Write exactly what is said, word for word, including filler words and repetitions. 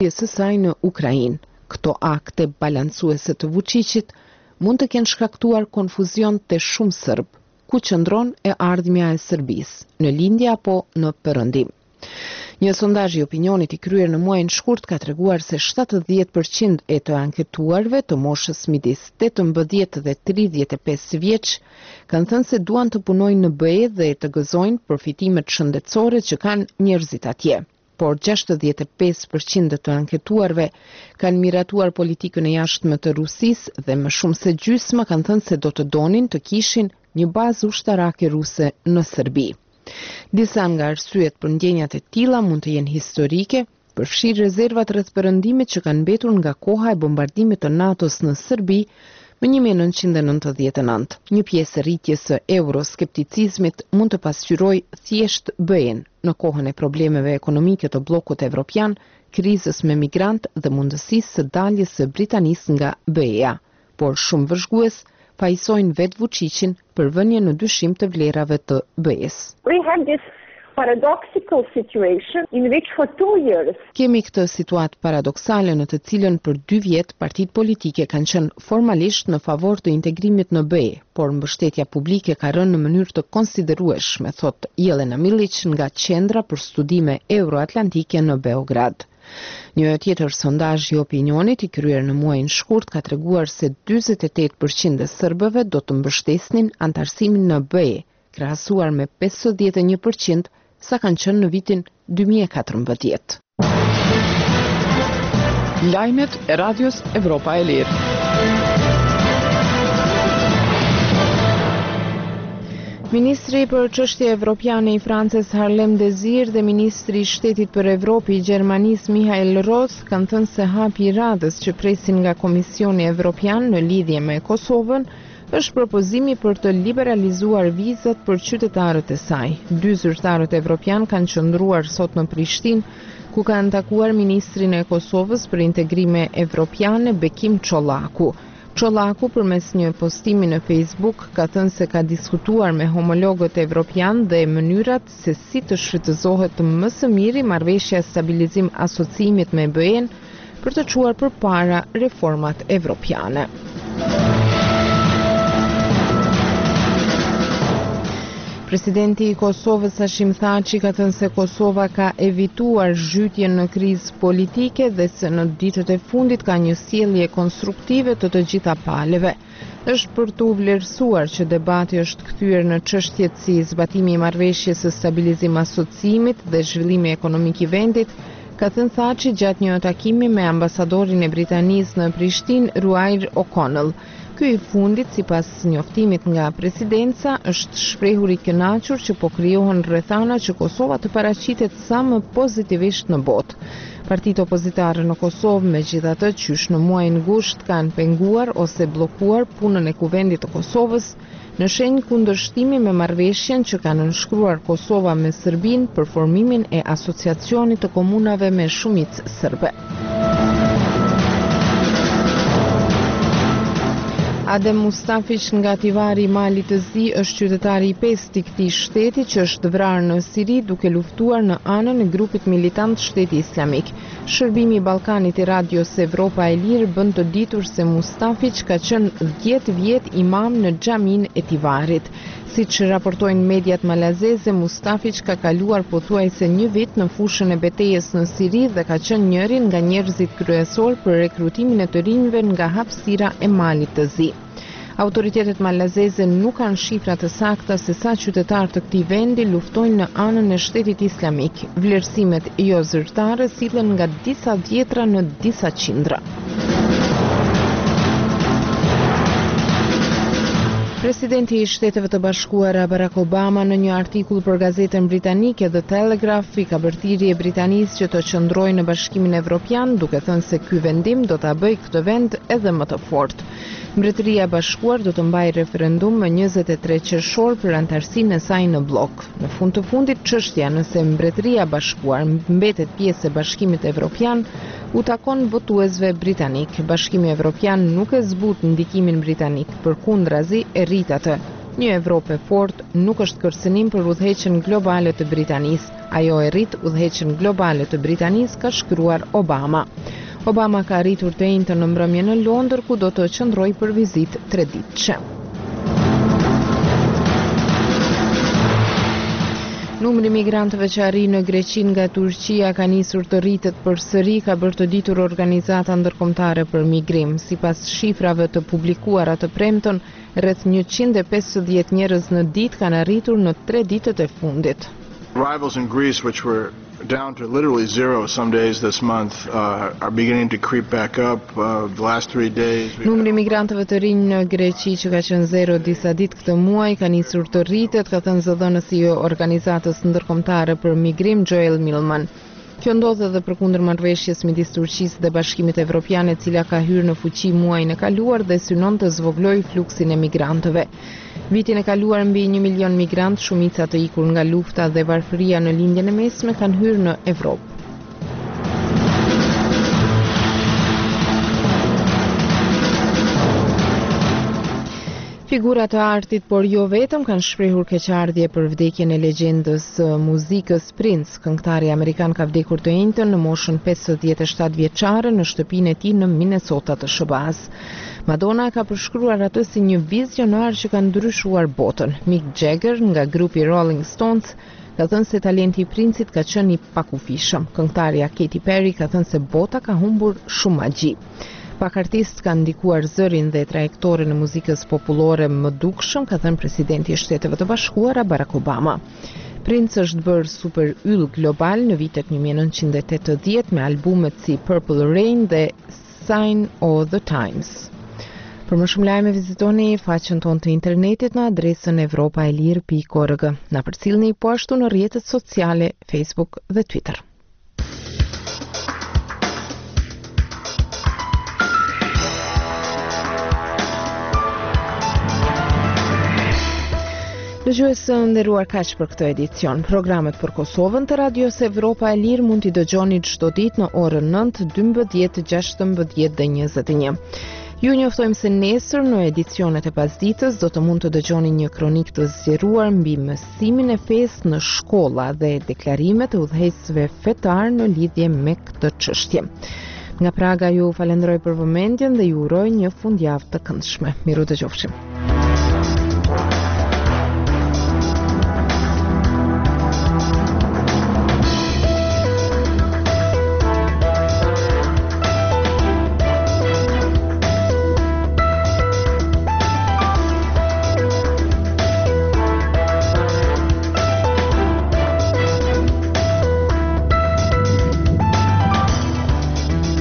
së saj në Ukrainë. Këto akte balancuese të Vučićit mund të kenë shkaktuar konfuzion të shumë serb, ku qëndron e ardhmja e Serbisë, në lindje apo në perëndim. Një sondazh i opinionit i kryer në muajin shkurt ka treguar se shtatëdhjetë përqind e të anketuarve të moshës midis tetëmbëdhjetë dhe tridhjetë e pesë vjeç kanë thënë se duan të punojnë në B E dhe të gëzojnë përfitimet shëndetësore që kanë njerëzit atje. Por gjashtëdhjetë e pesë përqind të anketuarve kanë miratuar politikën e jashtme të Rusisë dhe më shumë se gjysma kanë thënë se do të donin të kishin një bazë ushtarake ruse në Serbi. Disa nga arsyet për ndjenjat e tilla mund të jenë historike, përfshirë rezervat rreth perëndimit që kanë mbetur nga koha e bombardimit të NATO-s në Serbi më një mijë e nëntëqind e nëntëdhjetë e nëntë. Një pjesë e rritjes së euroskepticizmit mund të pasqyrojë thjesht B E-n në kohën e problemeve ekonomike të bllokut evropian, krizës me migrant dhe mundësisë së daljes së Britanisë nga B E-a, por shumë vëzhgues pajisojnë vetë Vučićin për vënje në dyshim të vlerave të B E-s. We have this paradoxical situation in which for two years Kemi këtë situatë paradoksale në të cilën për dy vjet partitë politike kanë qenë formalisht në favor të integrimit në B E, por mbështetja publike ka rënë në mënyrë të konsiderueshme, thot Jelena Milić nga Qendra për Studime Euroatlantike në Beograd. Një tjetër sondazh i opinionit i kryer në muajin shkurt ka treguar se dyzet e tetë përqind e serbëve do të mbështesnin antarësimin në B E, krahasuar me pesëdhjetë e një përqind sa kanë qenë në vitin dy mijë e katërmbëdhjetë. Lajmet e Radios Evropa e Lirë. Ministri për çështje evropiane i Francës Harlem Désir dhe Ministri i Shtetit për Evropë i Gjermanisë Michael Roth kanë thënë se hapi i radhës që presin nga Komisioni Evropian në lidhje me Kosovën është propozimi për të liberalizuar vizat për qytetarët e saj. Dy zyrtarët evropian kanë qëndruar sot në Prishtinë, ku kanë takuar ministrin e Kosovës për integrime evropiane Bekim Çollaku. Çollaku përmes një postimi në Facebook ka thënë se ka diskutuar me homologët evropian dhe mënyrat se si të shfrytëzohet më së miri marrëveshja e stabilizim asociimit me B E-n për të çuar përpara reformat evropiane. Presidenti i Kosovës Hashim Thaçi ka thënë se Kosova ka evituar zhytjen në krizë politike dhe se në ditët e fundit ka një sjellje konstruktive të të gjitha palëve. Është për të vlerësuar që debati është kthyer në çështjet si zbatimi i marrëveshjes së stabilizim asociimit dhe zhvillimi ekonomik i vendit, ka thënë Thaçi gjatë një takimi me ambasadorin e Britanisë në Prishtinë, Ruair O'Connell. Ky i fundit, sipas njoftimit nga presidenca, është shprehur i kënaqur që po krijohen rrethana që Kosova të paraqitet sa më pozitivisht në botë. Partitë opozitare në Kosovë, megjithatë, qysh në muajin gusht kanë penguar ose bllokuar punën e Kuvendit të Kosovës në shenjë kundërshtimi me marrëveshjen që kanë nënshkruar Kosova me Serbinë për formimin e asociacionit të komunave me shumicë serbe. Adem Mustafić nga Tivari i Malit të Zi është qytetari i pestë i këtij shteti që është vrarë në Siri duke luftuar në anën e grupit militant Shteti Islamik. Shërbimi i Ballkanit i Radios Evropa e Lirë bën të ditur se Mustafić ka qenë dhjetë vjet imam në xhamin e Tivarit. Siç raportojnë mediat malazeze, Mustafić ka kaluar pothuajse një vit në fushën e betejës në Siri dhe ka qenë njëri nga njerëzit kryesor për rekrutimin e të rinjve nga hapësira e Malit të Zi. Autoritetet malazeze nuk kanë shifra të sakta se sa qytetarë të këtij vendi luftojnë në anën e Shtetit Islamik. Vlerësimet jo zyrtare sillen nga disa dhjetra në disa qindra. Presidenti i Shteteve të Bashkuara Barack Obama në një artikull për gazetën britanike The Telegraph i ka bërthirrje Britanisë që të qëndrojë në Bashkimin Evropian, duke thënë se ky vendim do ta bëjë këtë vend edhe më të fortë. Mbretëria e Bashkuar do të mbajë referendum më njëzet e tre qershor për antarësinë e saj në blok. Në fund të fundit, çështja nëse Mbretëria e Bashkuar mbetet pjesë e Bashkimit Evropian u takon votuesve britanik. Bashkimi Evropian nuk e zbut ndikimin britanik, përkundrazi e rrit atë. Një Evropë e fortë nuk është kërcënim për udhëheqjen globale të Britanisë. Ajo e rrit udhëheqjen globale të Britanisë, ka shkruar Obama. Obama ka arritur të njëjtën në mbrëmje në Londër, ku do të qëndrojë për vizitë treditëshe. Numri migrantëve që arrin në Greqi nga Turqia ka nisur të rritet përsëri, ka bërë të ditur Organizata Ndërkombëtare për Migrim. Sipas shifrave të publikuara të premten, rreth njëqind e pesëdhjetë njerëz në ditë kanë arritur në tre ditët e fundit. Arrivals in Greece, which were down to literally zero some days this month, uh, are beginning to creep back up. Uh, the last three days. Numri migrantëve të rinj në Greqi që ka qenë zero disa ditë këtë muaj ka nisur të rritet, ka thënë zëdhënësi i Organizatës Ndërkombëtare për Migrim, Joel Millman. Kjo ndodh edhe përkundër marrëveshjes midis Turqisë dhe Bashkimit Evropian, e cila ka hyrë në fuqi muajin e kaluar dhe synon të zvogëlojë fluksin e migrantëve. Vitin e kaluar mbi një milion migrant, shumica të ikur nga lufta dhe varfëria në lindjen e mesme, kanë hyrë në Evropë. Figurat e artit, por jo vetëm, kanë shprehur keqardhje për vdekjen e legjendës së muzikës Prince. Këngëtari amerikan ka vdekur të njëjtën në moshën pesëdhjetë e shtatë vjeçare në shtëpinë e tij në Minnesota të S B A-s. Madonna ka përshkruar atë si një vizionar që ka ndryshuar botën. Mick Jagger nga grupi Rolling Stones ka thënë se talenti i Princit ka qenë i pakufishëm. Këngëtarja Katy Perry ka thënë se bota ka humbur shumë magji. Pak artistë kanë ndikuar zërin dhe trajektoren e muzikës popullore më dukshëm, ka thënë presidenti i Shteteve të Bashkuara Barack Obama. Prince është bërë super yll global në vitet një mijë e nëntëqind e tetëdhjetë me albumet si Purple Rain dhe Sign of the Times. Për më shumë lajme vizitoni faqen tonë të internetit në adresën evropaelir pikë org. Na përcjellni po ashtu në rrjetet sociale Facebook dhe Twitter. Dëgjuesë nderuar, kaq për këtë edicion. Programet për Kosovën të Radios Evropa e Lirë mund t'i dëgjoni çdo ditë në orën nëntë, dymbëdhjetë, gjashtëmbëdhjetë dhe njëzet e një. Ju njoftojmë se nesër në edicionet e pasditës do të mund të dëgjoni një kronik të zgjeruar mbi mësimin e fesë në shkolla dhe deklarimet e udhëheqësve fetar në lidhje me këtë çështje. Nga Praga ju falenderoj për vëmendjen dhe ju uroj një fundjavë të këndshme. Miru dëgjofshim.